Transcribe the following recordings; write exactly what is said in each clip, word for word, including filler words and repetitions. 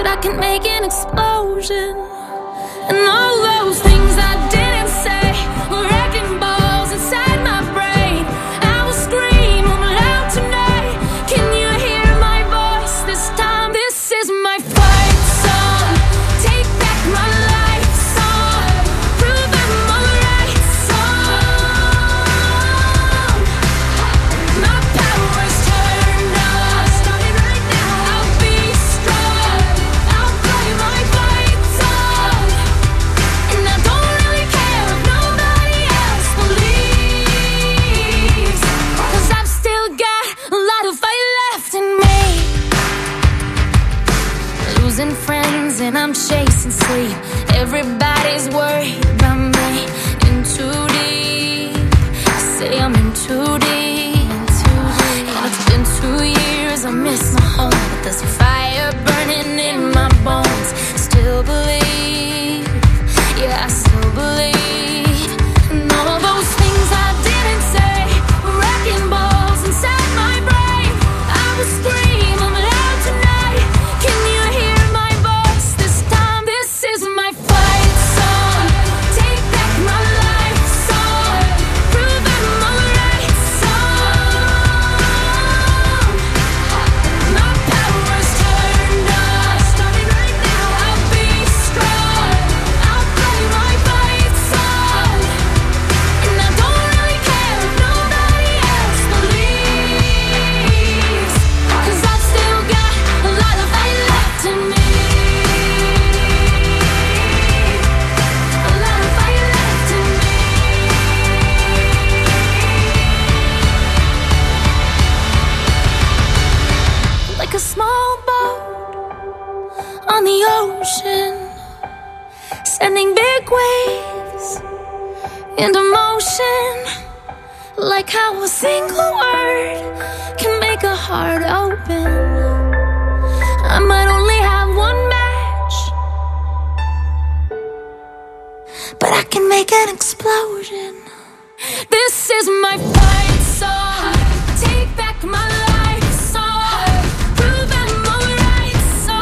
but I can make an explosion. And all those things I didn't say were wrecking balls inside my brain. I will scream on loud tonight. Can you hear my voice this time? This is my fight song. Take back my life song. Prove I'm alright song. My power's turned on. Starting right now. I'll be strong. I'll play my fight song. And I don't really care if nobody else believes, 'cause I've still got a lot of fight left in me. Losing friends and I'm chasing sleep. Everybody's worried about me. In too deep. I say I'm in too deep. And it's been two years, I miss my home, but there's a fire burning in my bones. Still believe, yeah, I still believe. And all those things I didn't say were wrecking balls inside my brain. I will scream, I'm loud tonight. Can you hear my voice this time? This is my fight song. Take back my life song. Prove I'm alright song. My power's turned on. Starting right now. I'll be strong. I'll play my fight song. And I don't really care if nobody else believes, 'cause I've still got a lot of fight left in me. A lot of fight left in me. Like a small boat on the ocean, sending big waves into motion. Like how a single word can make a heart open. I might only have one match, but I can make an explosion. This is my fight song. Take back my life song. Prove I'm alright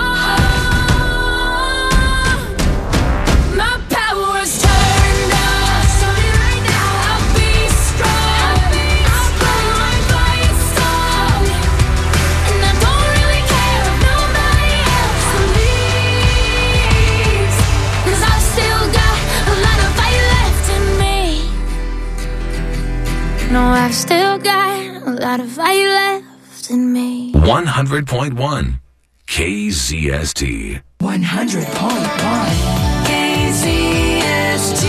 song. My power's turned on. Starting right now. I'll be strong. I'll play my fight song. And I don't really care if nobody else believes, 'cause I've still got a lot of fight left in me. No, I've still got a lot of fight left in me. one hundred point one K Z S T. one hundred point one K Z S T.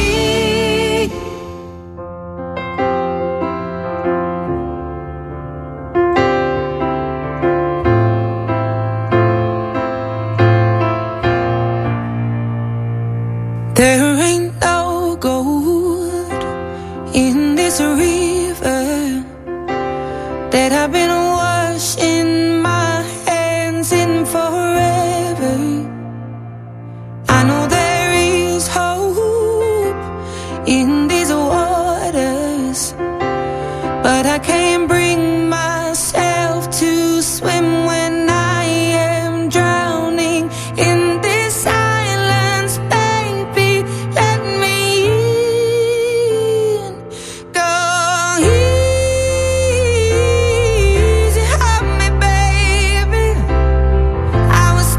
There ain't no gold in this river that I've been washing my hands in forever. I know there is hope in these waters, but I can't bring myself to swim when I am drowning in this silence. Baby, let me in. Go easy on me, baby. I was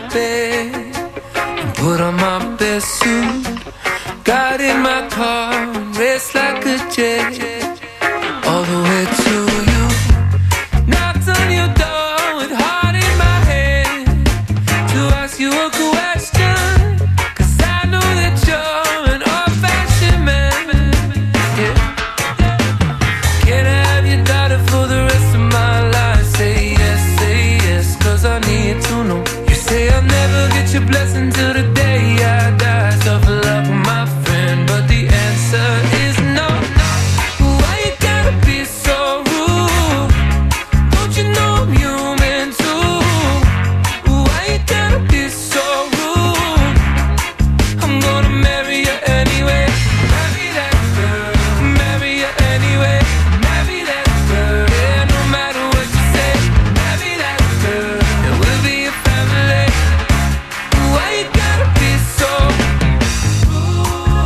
bed and put on my best suit. Got in my car and raced like a jet all the way to you. Knocked on your door with heart in my hand to ask you a question, 'cause I know that you're an old-fashioned man. Yeah. Can I have your daughter for the rest of my life? Say yes, say yes, 'cause I need to know. You say I'll never get your blessing till the day I die. Tough luck, my friend, but the answer is no. Why you gotta be so rude? Don't you know I'm human too? Why you gotta be so rude? I'm gonna marry you anyway. Marry that girl. Marry you anyway. Marry that girl. Yeah, no matter what you say. Marry that girl. And we'll be a family. Why you gotta be so rude?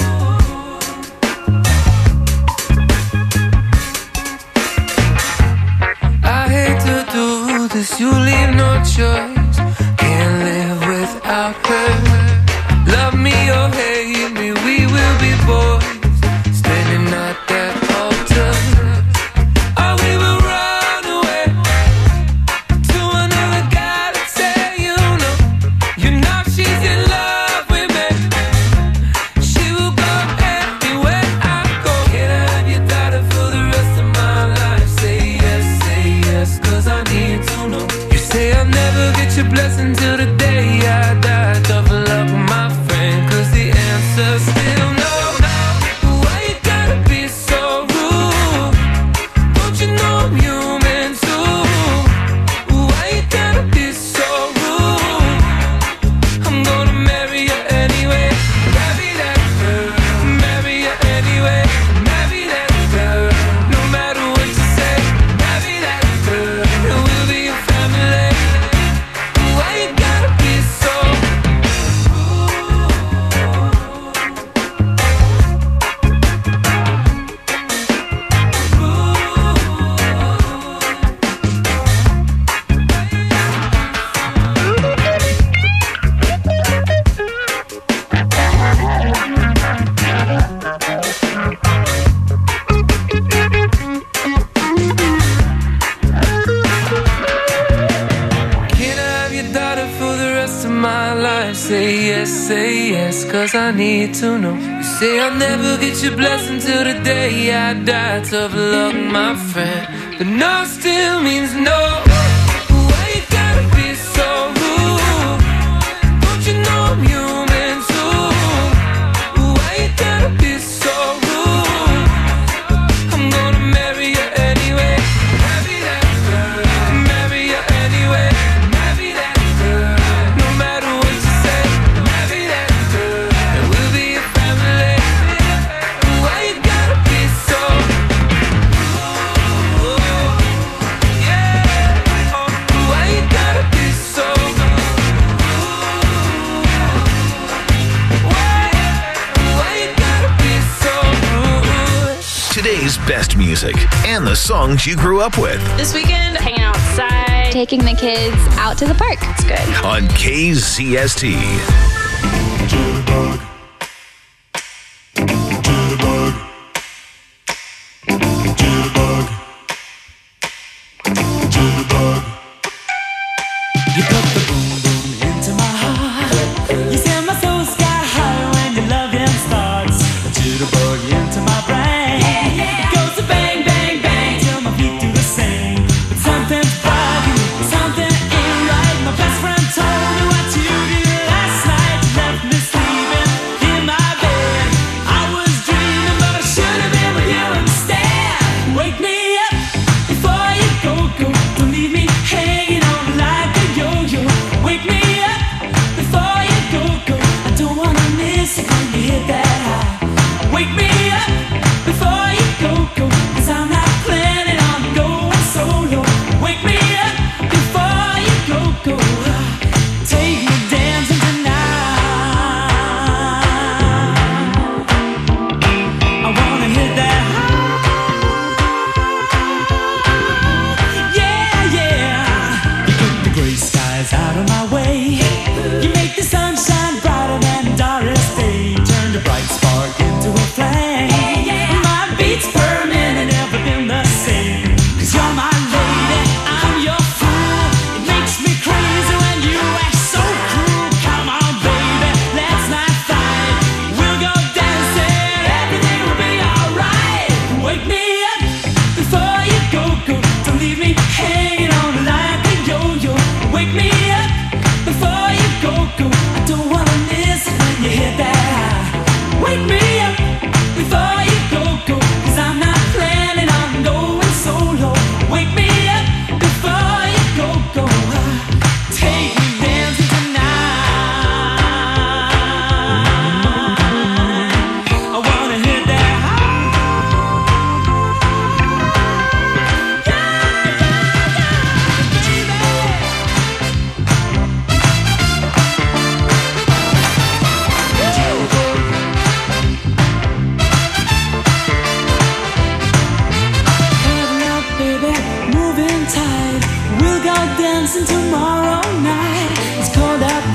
I hate to do this, you leave no choice. Can't live without her. Love me or hate me, we will be boys standing at that altar. Or we will run away to another guy that say you know. You know she's in love with me. She will go anywhere I go. Can I have your daughter for the rest of my life? Say yes, say yes, 'cause I need to know. You say I'll never get your blessing till the day I die. Tough luck, my friend, 'cause the answer's still no. Why you gotta be so rude? Don't you know I'm human too? Why you gotta be so rude? I'm gonna marry you anyway. Marry that girl. Marry you anyway. Marry that girl. No matter what you say. Marry that girl. And we'll be a family. Why you gotta be so Can I have your daughter for the rest of my life? Say yes, say yes, 'cause I need to know. You say I'll never get your blessing till the day I die. Tough luck, my friend, but no still means no. Why you gotta be so rude? Don't you know I'm human too? Why you gotta be so rude? I'm gonna marry you anyway. Marry that girl. Marry you anyway. Marry that girl. No matter what you say. Marry that girl. And we'll be a family. Why you gotta be so rude? Yeah. Why you gotta be so rude? Why? Why you gotta be so rude? Today's best music and the songs you grew up with This weekend, hanging outside. Taking the kids out to the park. It's good. on K Z S T. You put the boom boom into my heart. You send my soul sky high when your loving starts. A jitterbug into my brain. It goes to bang bang bang till my feet do the same. But something's bugging, something ain't right. My best friend told me what you did last night. You left me sleeping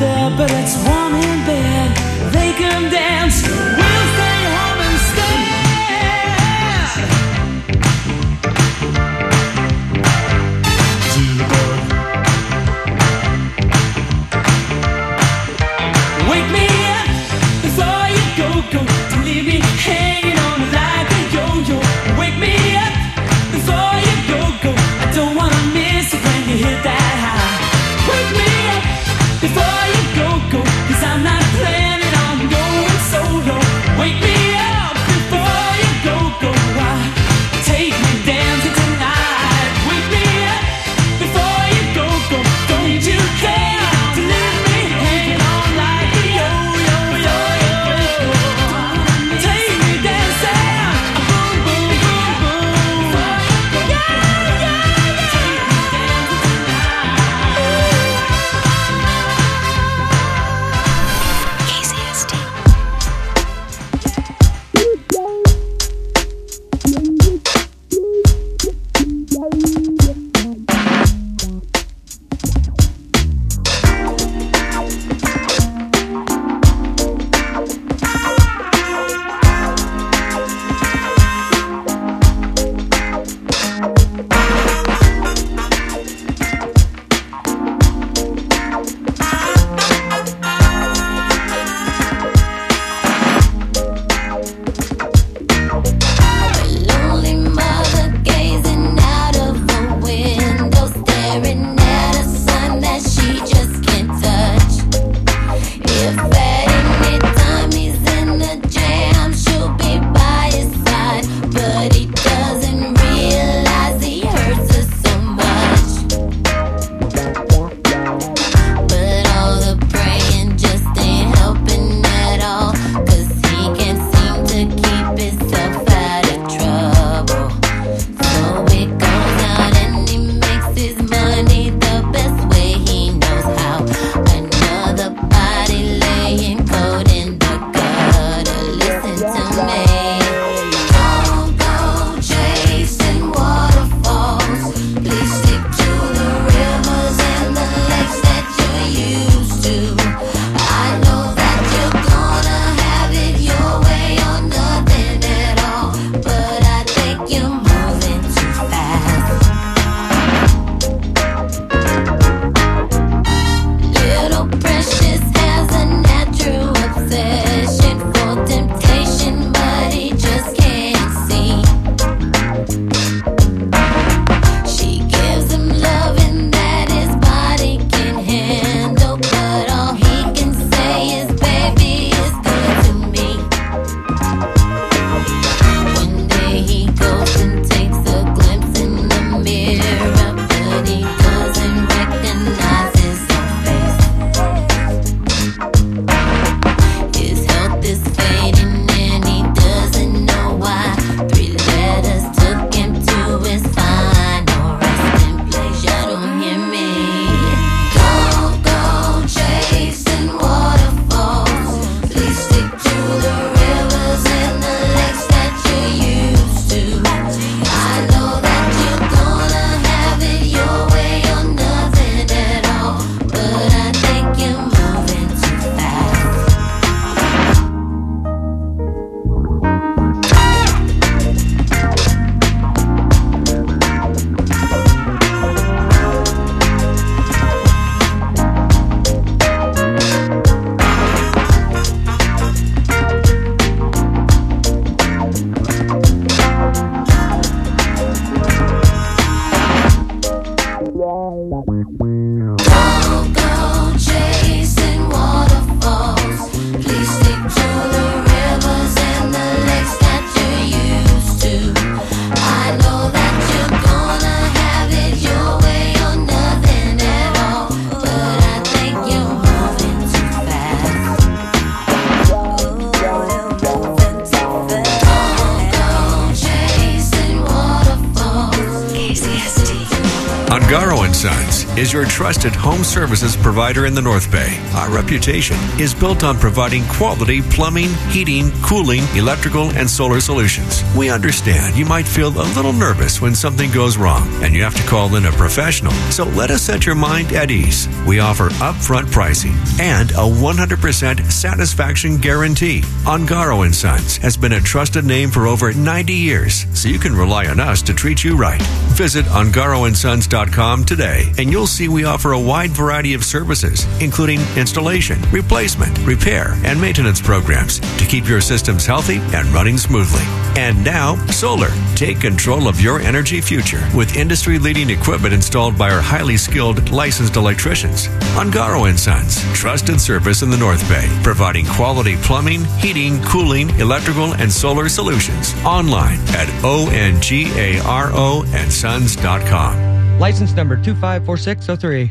there, but it's warm in bed. They can dance, we'll stay home instead. Jitterbug. Wake me up before you go, go. Don't leave me hanging on like a yo-yo. Wake me up before you go, go. I don't wanna miss it when you hit that high. Wake me up before you go, go. Cause I'm not planning on going solo. Wake me up before you go, go. Why? Take me dancing tonight. Wake me up before you go, go. Don't you care to leave me hanging on like a yo-yo, yo-yo. Take me dancing, boom, boom, boom, boom. Yeah, yeah, yeah. Take me dancing tonight. K Z S T. Lonely mother gazing out of the window, staring at a sun that she just can't touch. If at any time he's in a jam, she'll be by his side, but he doesn't realize he hurts her so much. But all the praying just ain't helping at all, cause he can't seem to keep himself out of trouble. So he goes out and he makes his money the best way he knows how. Another body laying cold in the gutter. Listen to me. Don't go chasing waterfalls. Please stick to the rivers and the lakes that you're used to. I know that you're gonna have it your way or nothing at all, but I think you're moving too fast. Little Precious has a natural obsession for temptation, but he just can't see. She gives him loving that his body can handle, but all he can say is, baby, it's good to me. One day he goes and takes a glimpse in the mirror, but he doesn't recognize his own face. His health is fading and he doesn't know why. Three letters took him to his final resting place. You don't hear me. Don't go chasing waterfalls. Please stick to the rivers and the lakes that you're used to. I know that you're gonna have it your way or nothing at all, but I think you're moving too fast. Don't go chasing waterfalls. Please stick to the rivers and the lakes that you're used to. I know that you're gonna have it your way or nothing at all, but I think you're moving too fast. Don't go chasing waterfalls. K Z S T. On Garo and Sons, is your trusted home services provider in the North Bay. Our reputation is built on providing quality plumbing, heating, cooling, electrical, and solar solutions. We understand you might feel a little nervous when something goes wrong and you have to call in a professional. So let us set your mind at ease. We offer upfront pricing and a one hundred percent satisfaction guarantee. Ungaro and Sons has been a trusted name for over ninety years, so you can rely on us to treat you right. Visit ungaro and sons dot com today, and you'll see we offer a wide variety of services, including installation, replacement, repair, and maintenance programs to keep your systems healthy and running smoothly. And now, solar. Take control of your energy future with industry-leading equipment installed by our highly skilled, licensed electricians. Ungaro and Sons, trusted service in the North Bay, providing quality plumbing, heating, cooling, electrical, and solar solutions. Online at O N G A R O and sons dot com. License number two five four six zero three.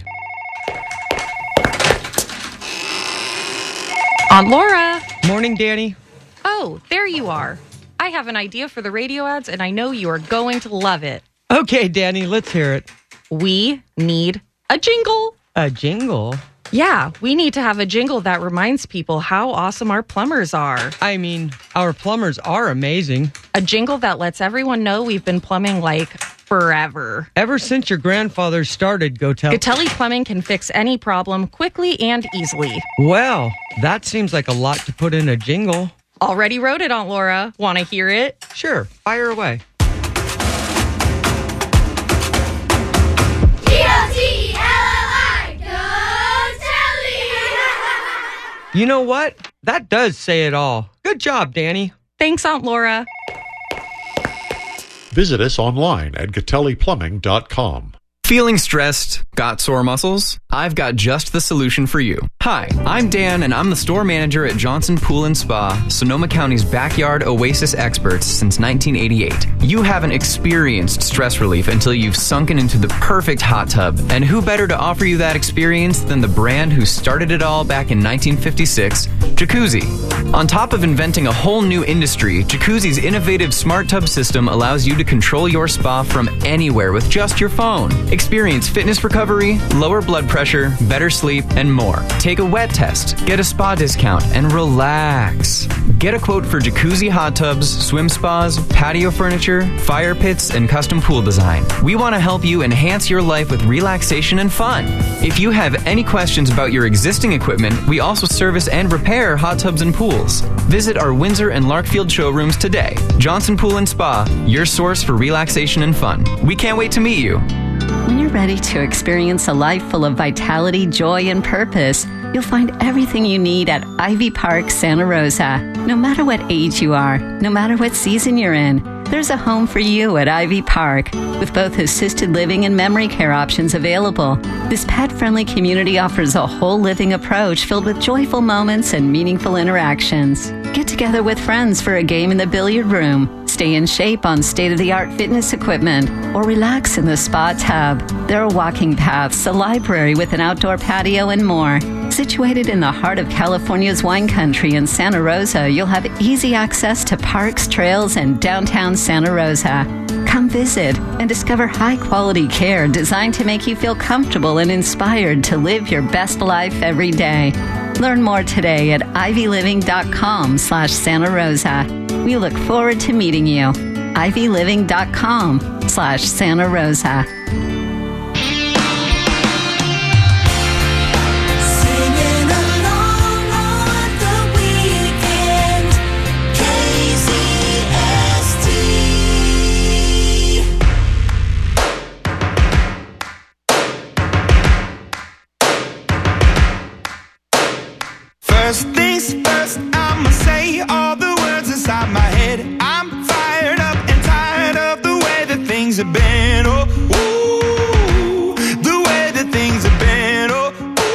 Aunt Laura. Morning, Danny. Oh, there you are. I have an idea for the radio ads, and I know you are going to love it. Okay, Danny, let's hear it. We need a jingle. A jingle? Yeah, we need to have a jingle that reminds people how awesome our plumbers are. I mean, our plumbers are amazing. A jingle that lets everyone know we've been plumbing like forever. Ever since your grandfather started Gotelli. Gotelli Plumbing can fix any problem quickly and easily. Well, that seems like a lot to put in a jingle. Already wrote it, Aunt Laura. Want to hear it? Sure, fire away. You know what? That does say it all. Good job, Danny. Thanks, Aunt Laura. Visit us online at Gotelli Plumbing dot com. Feeling stressed? Got sore muscles? I've got just the solution for you. Hi, I'm Dan, and I'm the store manager at Johnson Pool and Spa, Sonoma County's backyard oasis experts since nineteen eighty-eight. You haven't experienced stress relief until you've sunken into the perfect hot tub. And who better to offer you that experience than the brand who started it all back in nineteen fifty-six, Jacuzzi. On top of inventing a whole new industry, Jacuzzi's innovative smart tub system allows you to control your spa from anywhere with just your phone. Experience fitness recovery, lower blood pressure, better sleep, and more. Take a wet test, get a spa discount, and relax. Get a quote for jacuzzi hot tubs, swim spas, patio furniture, fire pits, and custom pool design. We want to help you enhance your life with relaxation and fun. If you have any questions about your existing equipment, we also service and repair hot tubs and pools. Visit our Windsor and Larkfield showrooms today. Johnson Pool and Spa, your source for relaxation and fun. We can't wait to meet you. When you're ready to experience a life full of vitality, joy, and purpose, you'll find everything you need at Ivy Park, Santa Rosa. No matter what age you are, no matter what season you're in, there's a home for you at Ivy Park. With both assisted living and memory care options available, this pet-friendly community offers a whole living approach filled with joyful moments and meaningful interactions. Get together with friends for a game in the billiard room, stay in shape on state-of-the-art fitness equipment, or relax in the spa tub. There are walking paths, a library with an outdoor patio, and more. Situated in the heart of California's wine country in Santa Rosa, you'll have easy access to parks, trails, and downtown Santa Rosa. Come visit and discover high-quality care designed to make you feel comfortable and inspired to live your best life every day. Learn more today at ivy living dot com slash Santa Rosa. We look forward to meeting you. ivy living dot com slash Santa Rosa. First things first, I'ma say all the words inside my head. I'm fired up and tired of the way that things have been. Oh, ooh, the way that things have been. Oh,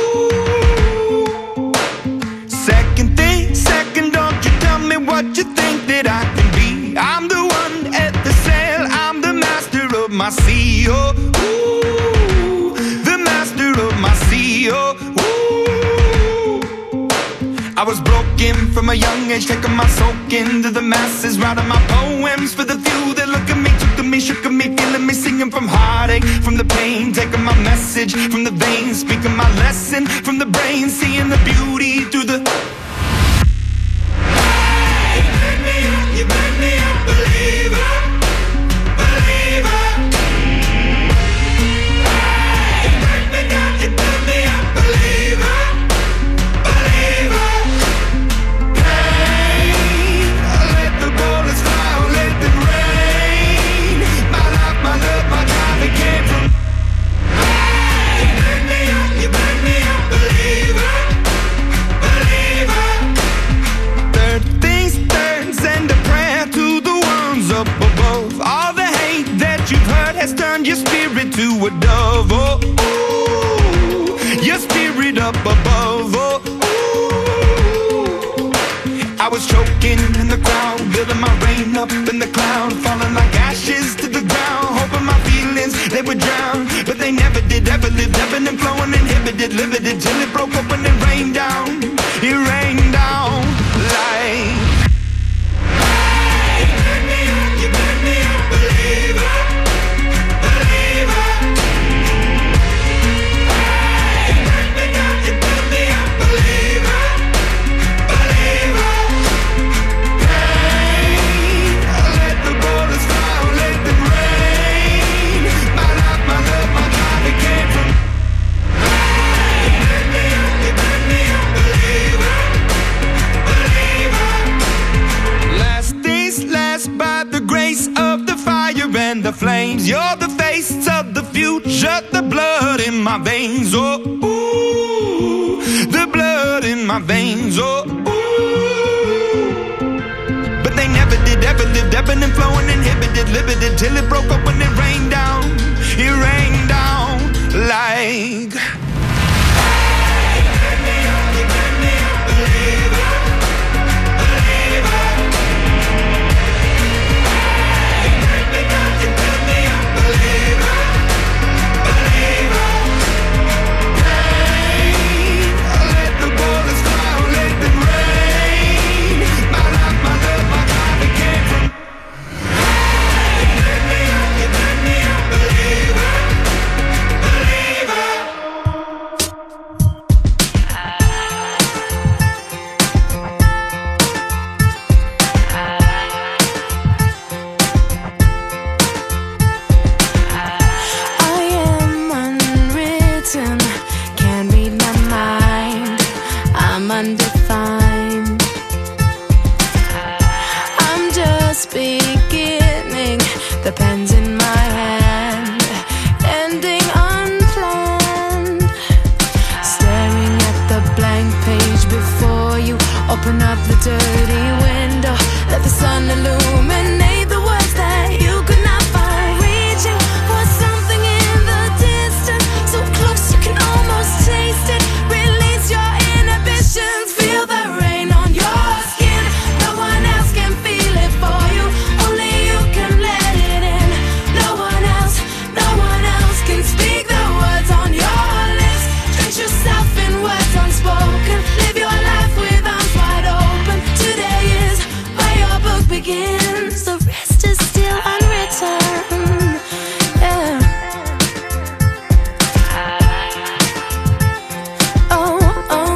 ooh. Second thing, second, don't you tell me what you think that I can be. I'm the one at the sail, I'm the master of my sea. Oh, ooh, the master of my sea. Oh, ooh. I was broken him from a young age, taking my soak into the masses, writing my poems for the few that look at me, took to me, shook at me, feeling me, singing from heartache, from the pain, taking my message from the veins, speaking my lesson from the brain, seeing the beauty through the. Hey, you make me up, you make me a believer, believer. Hey, you make me down, you build me up, believer, believer. Pain, let the bullets fly, let them rain. My life, my love, my time, it came from. Hey, you make me up, you make me a believer, believer. Third things turns and a prayer to the ones up above. All the hate that you've heard has turned your spirit to a dove. Oh, ooh, your spirit up above. Oh, ooh. I was choking in the crowd, building my rain up in the cloud, falling like ashes to the ground, hoping my feelings they would drown, but they never did. Ever lived, ebbing and flowing, inhibited, limited, till it broke open and rained down. It rained down like. Hey, you make me up, you make me a believer, believer. Hey, you make me down, you build me up, believer, believer. Pain, let the bullets fly, let them rain. My life, my love, my God, it came from. Hey, you make me up, you make me a believer, believer. Last days last by the grace of the fire and the flames. You're the face of the future, the blood in my veins. Oh, ooh, the blood in my veins. Oh, ooh. But they never did, ever lived, ebbing and flowing, inhibited, limited, till it broke open and rained down. It rained down like. Hey, you make me up, you make me a believer, believer. Hey, you make me down, you build me up, believer, believer. Pain, let the bullets fly, let them rain. My life, my love, my God, it came from. Hey, you make me up, you make me a believer, believer. I am unwritten, can't read my mind. I'm undefined. I'm just beginning, the pen's in my hand, ending unplanned. Staring at the blank page before you, open up the dirty window, let the sun illuminate the words that you could not find. Reaching for something in the distance, so close you can almost taste it. Release your inhibitions, feel the rain on your skin. No one else can feel it for you, only you can let it in. No one else, no one else can speak the words on your lips. Drench yourself in words unspoken, live your life with arms wide open. Today is where your book begins, the rest is still unwritten. Yeah. Oh, oh.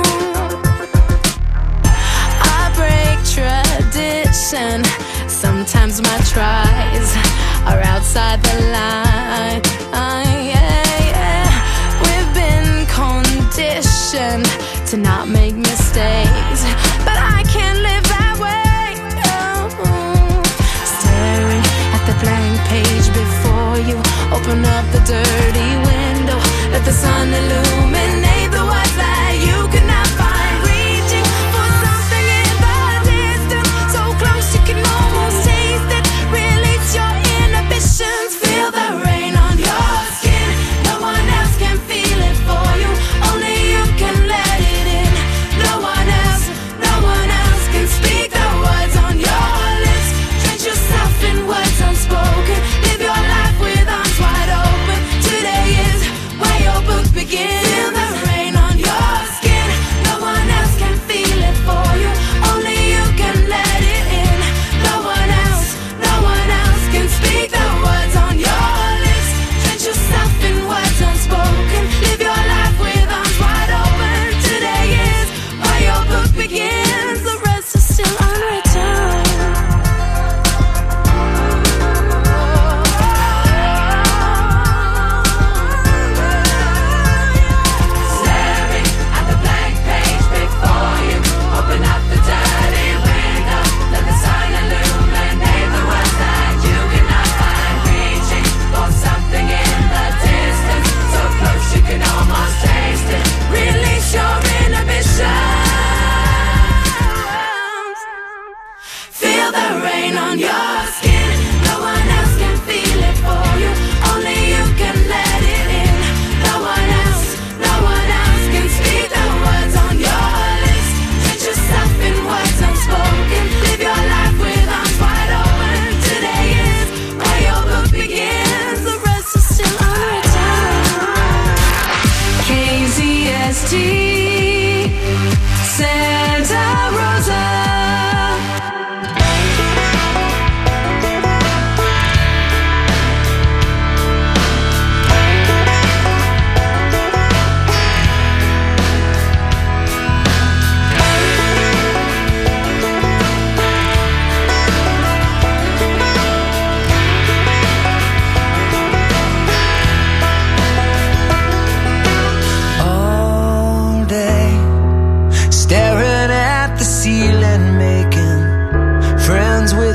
I break tradition. Sometimes my tries are outside the line. Ah, yeah, yeah. We've been conditioned to not make mistakes, but I can't live that way. Oh. Staring at the blank page before you, open up the dirty window, let the sun illuminate the words that you could not find. Reaching for something in the distance, so close you can almost taste it. Release your inhibitions, feel the rain on your skin. No one else can feel it for you, only you can let it in. No one else, no one else can speak the words on your lips. Drench yourself in words unspoken, live your life with arms wide open. Today is where your book begins. Feel the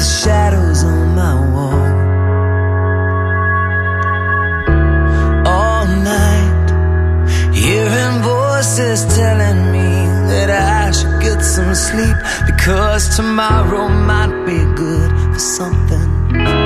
the shadows on my wall. All night, hearing voices telling me that I should get some sleep, because tomorrow might be good for something.